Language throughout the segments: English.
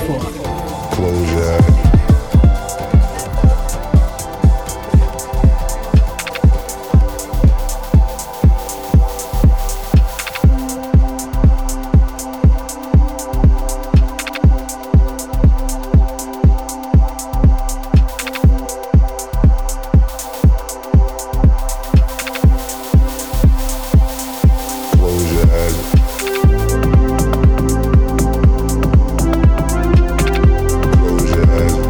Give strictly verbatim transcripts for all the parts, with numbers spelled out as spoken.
for. Close your eyes. Close your eyes. Close your eyes.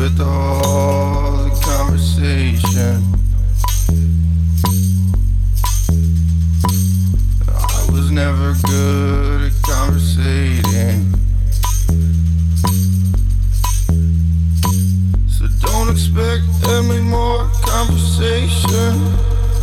with all the conversation. I was never good at conversating, so don't expect any more conversation.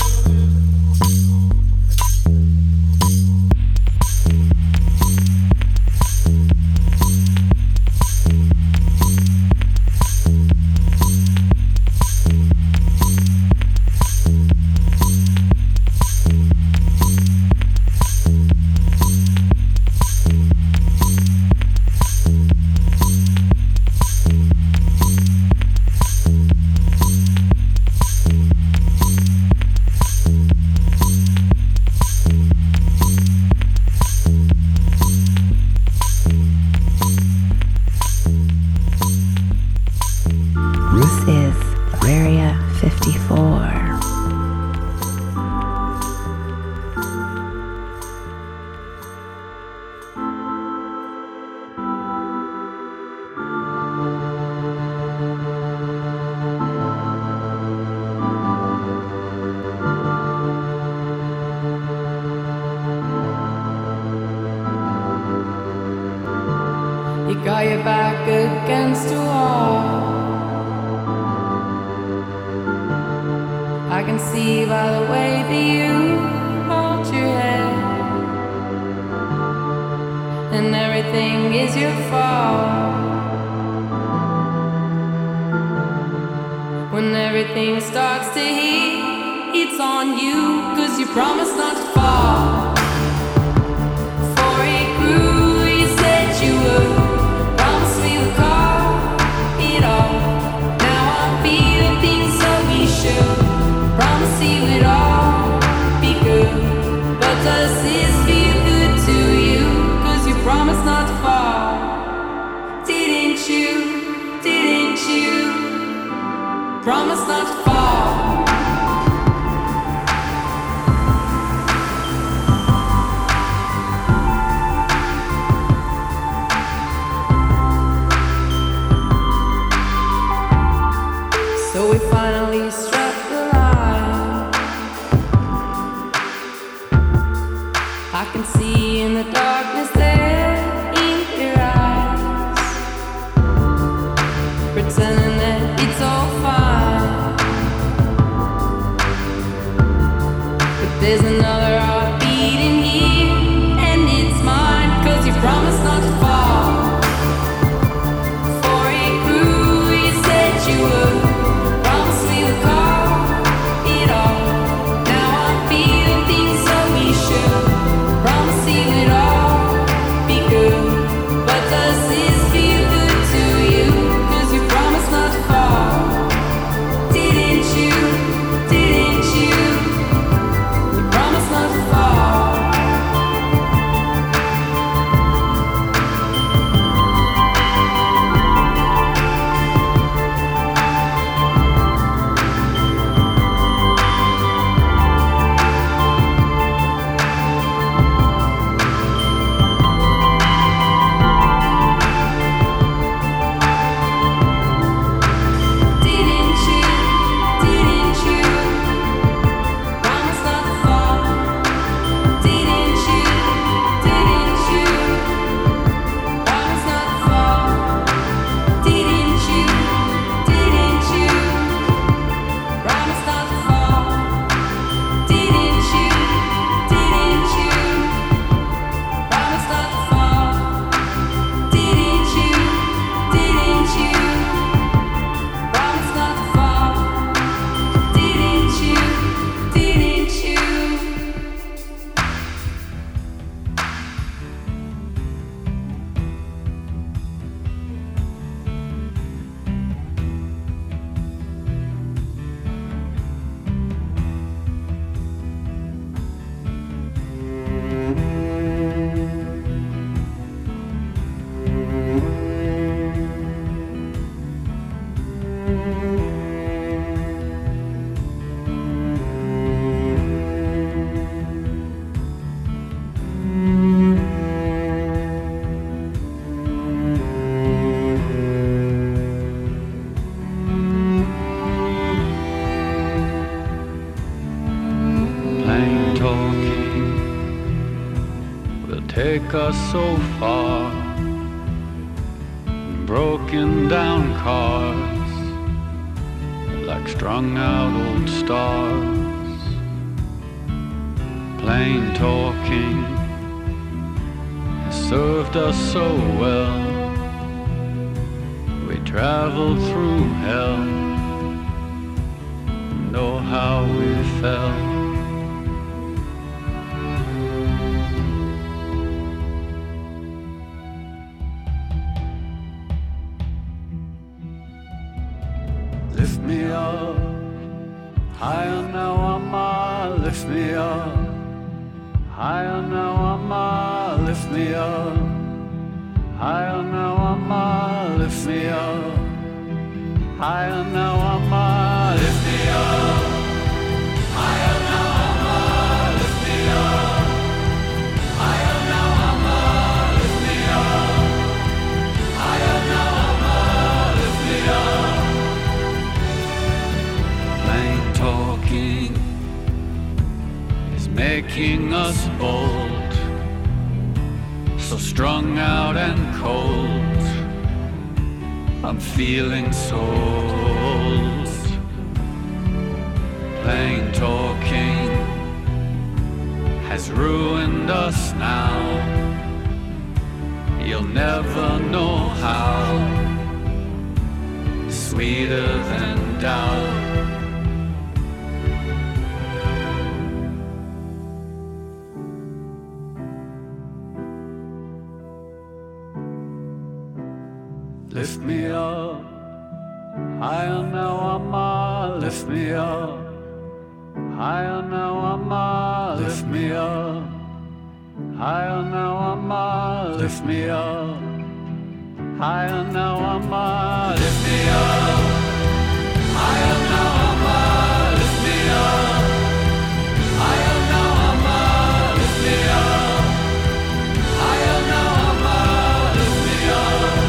Got your back against a wall. I can see by the way that you hold your head, and everything is your fault. When everything starts to heat, it's on you, 'cause you promised not to fall. Before it grew, you said you would. Promise you it all be good, but does this feel good to you? 'Cause you promised not to fall. Didn't you, didn't you promise not to fall? So we finally struck the line. I can see in the darkness there in your eyes, pretending that it's all fine. But there's another heartbeat in here, and it's mine, 'cause you promised not to fall. Before it grew, you said you would. take us so far. Broken down cars, like strung out old stars. Plain talking has served us so well. We traveled through hell, know how we felt. Lift me up, higher now I'm a, lift me up. Higher now I'm a, lift me up. Higher now I'm a, lift me up. Higher now I'm a, lift me up. Higher now I'm a, lift me up. Higher now I'm a, lift me up. Higher now I'm a, lift me up. Plain talking is making us bold, so strung out and cold. I'm feeling so old. Plain talking has ruined us now. You'll never know how. Sweeter than doubt. Lift me up, higher now I'm a, lift me up. Higher now I'm a, lift me up. Higher now I'm a, lift me up. Higher now I'm a, lift me up. Higher now I'm a, lift me up. Higher now I'm a, lift me up. Higher now I'm a, lift me up.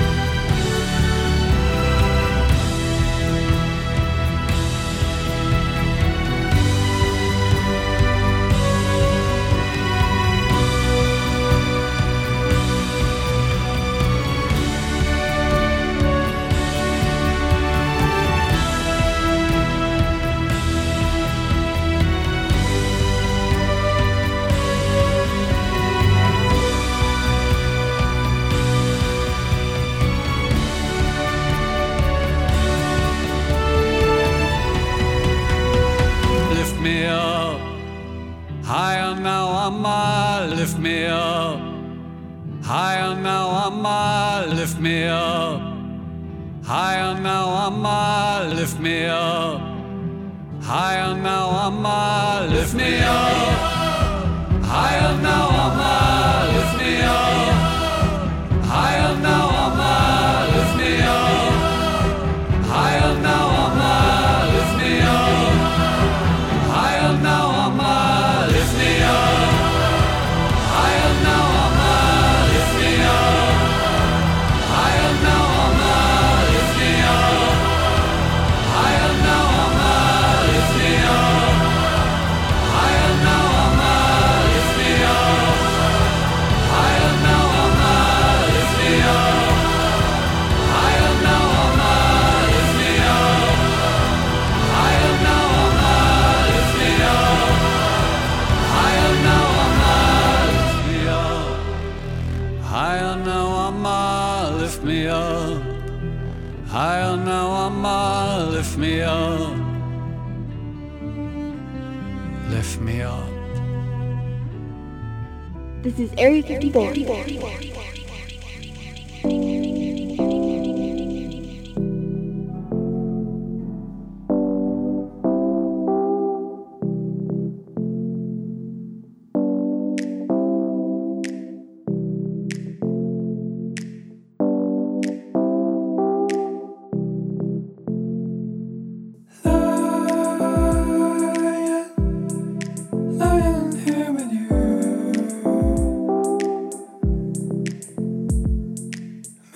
Me up, higher now I'm a, lift me up. Higher now I'm a, lift me up. Higher now I'm a, lift me up. Higher now I'm a, lift me up. Higher now I'm a, lift me up. Higher now I'm a, lift me up. Higher now I'm a, lift me up. Higher now I'm a, lift me up. Higher now I'm a, lift me up. Higher now I'm a, lift me up. Higher now I'm a, lift me up. Higher now I'm a, lift me up. Higher now I'm a, lift me up. Higher now I'm a, lift me up. Higher now I'm a, lift me up. Higher now I'm a, lift me up. Higher now I'm a, lift me up. Higher now I'm a, lift me up. Lift me up. This is Area fifty-four. Lying here with you.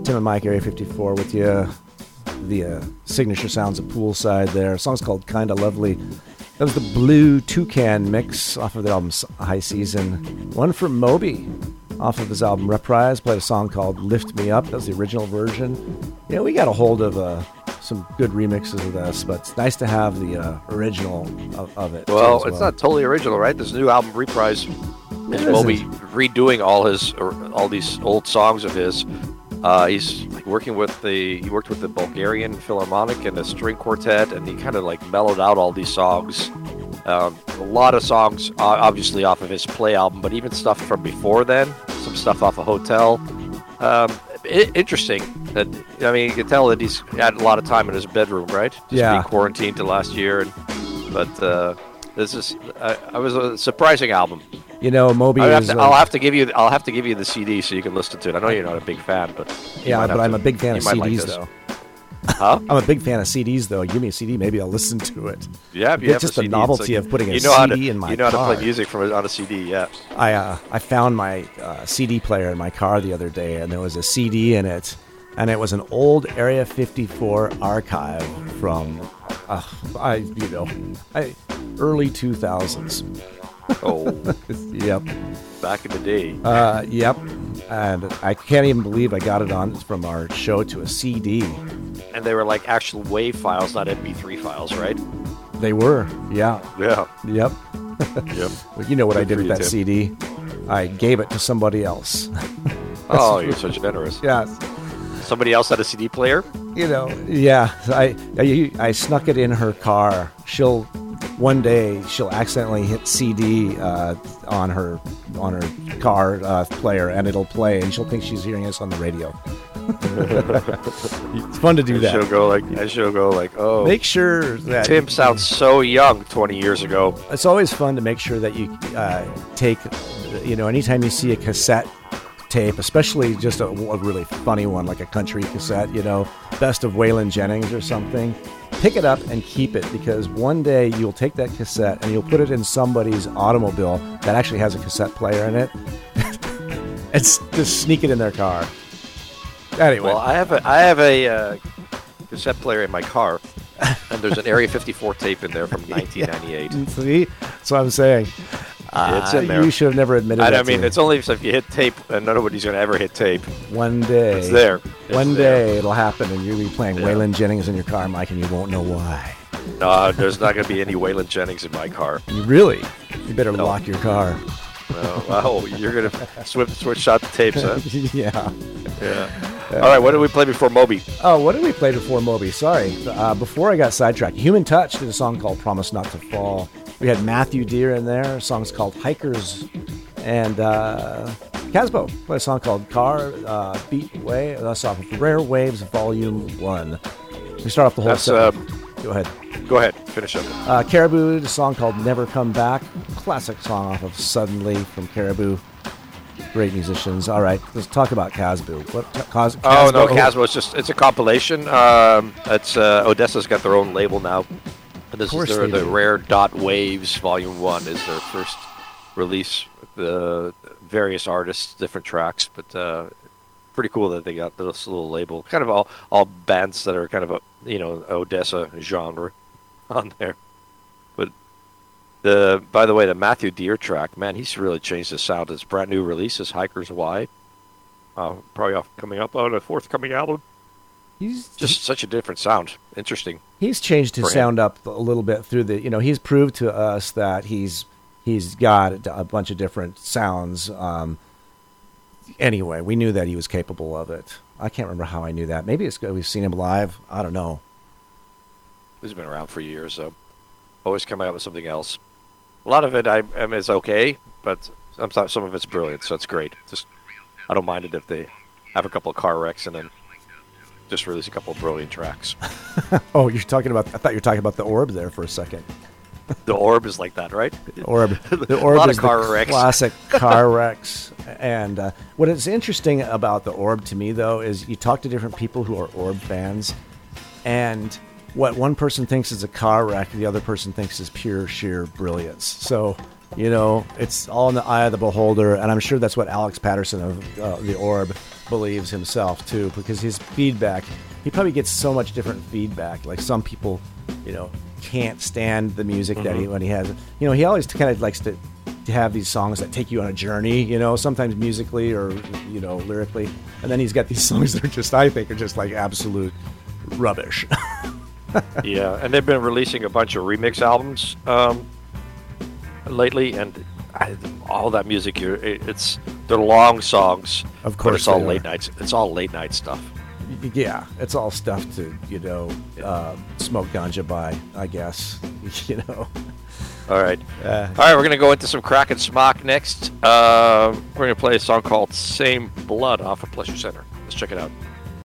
Tim and Mike, Area fifty-four with you. The uh, signature sounds of Poolside there. The song's called Kinda Lovely. That was the Blue Toucan mix off of their album High Season. One from Moby off of his album Reprise. Played a song called Lift Me Up. That was the original version. Yeah, we got a hold of uh, some good remixes of this, but it's nice to have the uh, original of, of it. Well, as it's well. not totally original, right? This new album Reprise is Moby redoing all his or all these old songs of his. Uh, he's like working with the he worked with the Bulgarian Philharmonic and the string quartet, and he kind of like mellowed out all these songs. Um, a lot of songs, uh, obviously off of his Play album, but even stuff from before then. Some stuff off of Hotel. Um, I- interesting. That I mean, you can tell that he's had a lot of time in his bedroom, right? Just Yeah. being quarantined to last year, and but uh, this is uh, I was a surprising album. You know, Moby I'll have, is... to, uh, I'll have to give you. I'll have to give you the C D so you can listen to it. I know you're not a big fan, but you yeah, might but have I'm to- a big fan you of might C like Ds, this. though. Huh? I'm a big fan of C Ds, though. Give me a C D, maybe I'll listen to it. Yeah, if you It's have just a the C D, novelty it's like- of putting a you know how C D to, in my You know how to car. play music from it on a C D. Yeah. I uh, I found my uh, C D player in my car the other day, and there was a C D in it, and it was an old Area fifty-four archive from, uh, I you know, I, early two thousands. Oh, Yep, back in the day. uh, yep, and I can't even believe I got it on from our show to a C D. And they were like actual WAV files, not M P three files, right? They were, yeah, Yeah. yep. Yep. Well, you know what Good I did for with you, that Tim. C D? I gave it to somebody else. Oh, you're so generous. Yes. Somebody else had a C D player? You know, yeah. I, I I snuck it in her car. She'll one day she'll accidentally hit C D uh, on her on her car uh, player, and it'll play, and she'll think she's hearing us on the radio. It's fun to do And that. she'll go like, and she'll go like, oh, Make sure that Tim sounds so young twenty years ago. it's always fun to make sure that you uh, take, you know, anytime you see a cassette tape, especially just a, a really funny one like a country cassette, you know, Best of Waylon Jennings or something, pick it up and keep it, because one day you'll take that cassette and you'll put it in somebody's automobile that actually has a cassette player in it. It's just sneak it in their car. Anyway, Well, I have a I have a uh, cassette player in my car, and there's an Area fifty-four tape in there from nineteen ninety-eight. see, that's what I'm saying. It's in Uh, there. You should have never admitted I that don't to mean, me. it's only if you hit tape, and nobody's going to ever hit tape. One day. It's there. It's One there. day it'll happen, and you'll be playing Yeah. Waylon Jennings in your car, Mike, and you won't know why. No, there's not going to be any Waylon Jennings in my car. You really? You better No. lock your car. No. Oh, you're going to switch, switch out the tapes, huh? Yeah. Yeah. All right, what did we play before Moby? Oh, what did we play before Moby? Sorry. Uh, before I got sidetracked, Human Touch did a song called Promise Not to Fall. We had Matthew Deere in there. A song's called Hikers. And uh, Casbo played a song called Car uh, Beat Way. That's off of Rare Waves Volume one. We start off the whole That's, set. um, Go ahead. Go ahead, finish up. Uh, Caribou did a song called Never Come Back. Classic song off of Suddenly from Caribou. Great musicians. All right, let's talk about Casbo. What? Cas- Oh, no, Casbo- Casbo, it's just, it's a compilation. Um, it's, uh, Odessa's got their own label now. And this is course their, they the do. Rare Dot Waves Volume one is their first release. The various artists, different tracks, but uh, pretty cool that they got this little label. Kind of all, all bands that are kind of a, you know, Odessa genre on there. But the by the way, the Matthew Deere track, man, he's really changed the sound. His brand new release is Hikers Y. Uh, probably off, coming up on a forthcoming album. He's Just such a different sound. Interesting. he's changed his for him. sound up a little bit through the. You know, he's proved to us that he's he's got a bunch of different sounds. Um, anyway, we knew that he was capable of it. I can't remember how I knew that. Maybe it's we've seen him live. I don't know. He's been around for years, so always coming out with something else. A lot of it I, I mean, is okay, but sometimes some of it's brilliant, so it's great. Just I don't mind it if they have a couple of car wrecks and then just release a couple of brilliant tracks. Oh, you're talking about. I thought you were talking about the Orb there for a second. The Orb is like that, right? Orb. The A Orb lot is of car the wrecks. classic car wrecks. And uh, what is interesting about the Orb to me, though, is you talk to different people who are Orb fans, and what one person thinks is a car wreck, the other person thinks is pure, sheer brilliance. So, you know, it's all in the eye of the beholder, and I'm sure that's what Alex Patterson of uh, the Orb believes himself too, because his feedback, he probably gets so much different feedback. Like some people, you know, can't stand the music that he when he has. You know, he always kind of likes to, to have these songs that take you on a journey. You know, sometimes musically or you know lyrically, and then he's got these songs that are just, I think, are just like absolute rubbish. Yeah, and they've been releasing a bunch of remix albums um, lately, and I, all that music here, it, it's they're long songs. Of but course it's all they are. late nights. It's all late night stuff. Yeah, it's all stuff to, you know, uh, smoke ganja by, I guess, you know. All right. Uh, All right, we're going to go into some Crack and Smock next. Uh, we're going to play a song called Same Blood off of Pleasure Center. Let's check it out.